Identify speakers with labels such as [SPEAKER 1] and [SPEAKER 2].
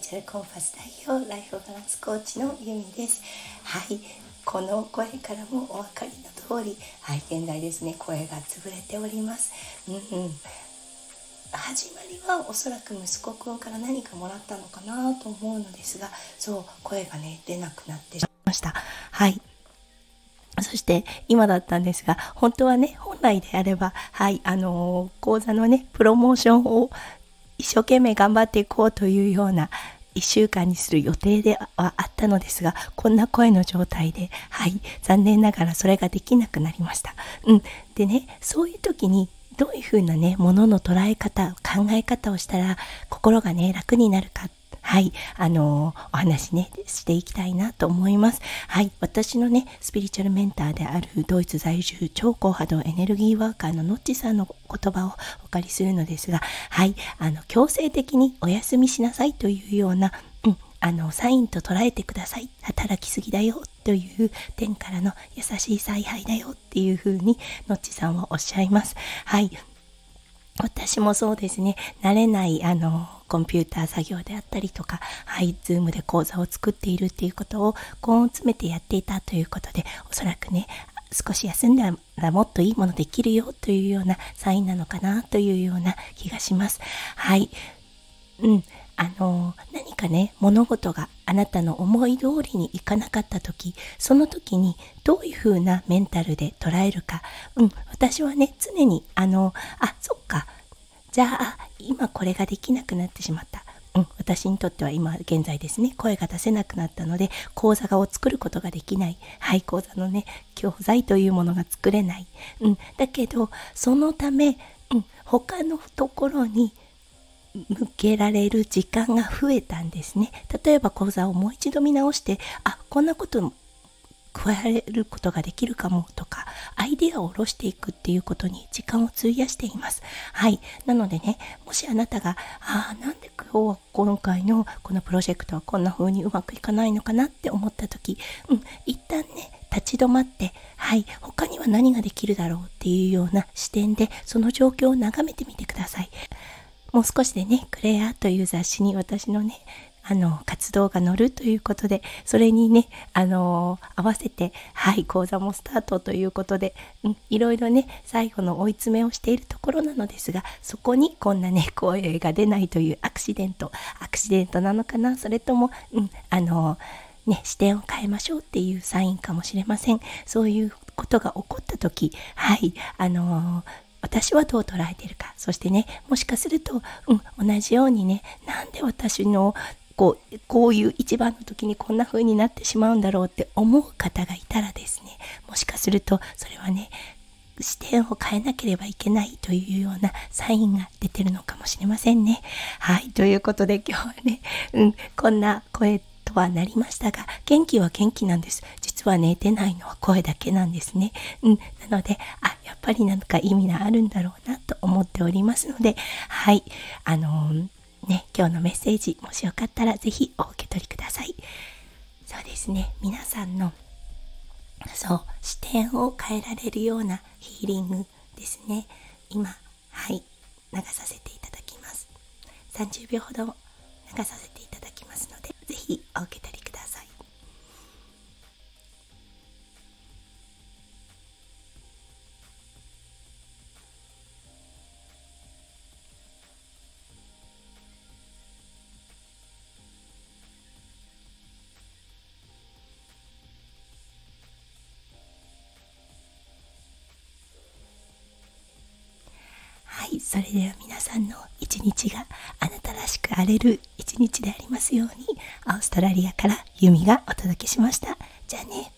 [SPEAKER 1] チャルコンパス代表ライフバランスコーチのゆみです。はい、この声からもお分かりの通り、現在ですね、声が潰れております。始まりはおそらく息子くんから何かもらったのかなと思うのですが、声がね出なくなってしまいました。そして今だったんですが、本当はね、本来であれば講座のねプロモーションを一生懸命頑張っていこうというような1週間にする予定ではあったのですが、こんな声の状態で残念ながらそれができなくなりました。でね、そういう時にどういうふうなねものの捉え方、考え方をしたら心がね楽になるか、お話ねしていきたいなと思います。私のねスピリチュアルメンターであるドイツ在住超高波動エネルギーワーカーのノッチさんの言葉をお借りするのですが、強制的にお休みしなさいというようなサインと捉えてください。働きすぎだよという点からの優しい采配だよっていうふうにノッチさんはおっしゃいます。私もそうですね、慣れないコンピューター作業であったりとか、ズームで講座を作っているっていうことを根を詰めてやっていたということで、おそらくね少し休んだらもっといいものできるよというようなサインなのかなというような気がします。何かね物事があなたの思い通りにいかなかった時、その時にどういう風なメンタルで捉えるか、私はね常にそっか、じゃあ今これができなくなってしまった、私にとっては今現在ですね声が出せなくなったので講座を作ることができない、講座のね教材というものが作れない、だけどそのため、他のところに向けられる時間が増えたんですね。例えば講座をもう一度見直して、こんなこと加えることができるかもとか、アイデアを下ろしていくっていうことに時間を費やしています。なのでね、もしあなたがなんで今回のこのプロジェクトはこんな風にうまくいかないのかなって思った時、一旦ね立ち止まって、他には何ができるだろうっていうような視点でその状況を眺めてみてください。もう少しでね、クレアという雑誌に私のね活動が載るということで、それにね合わせて講座もスタートということで、いろいろね最後の追い詰めをしているところなのですが、そこにこんなね声が出ないというアクシデントなのかな、それとも視点を変えましょうっていうサインかもしれません。そういうことが起こった時、私はどう捉えているか、そしてねもしかすると、同じようにね、なんで私のこういう一番の時にこんな風になってしまうんだろうって思う方がいたらですね、もしかするとそれはね視点を変えなければいけないというようなサインが出てるのかもしれませんね。ということで今日はね、こんな声とはなりましたが、元気は元気なんです。実はね出ないのは声だけなんですね。なのでやっぱりなんか意味があるんだろうなと思っておりますので、今日のメッセージもしよかったらぜひお受け取りください。そうですね、皆さんの視点を変えられるようなヒーリングですね、今流させていただきます。30秒ほど流させていただきますので、ぜひお受け取りください。それでは皆さんの一日があなたらしく荒れる一日でありますように、オーストラリアからユミがお届けしました。じゃあね。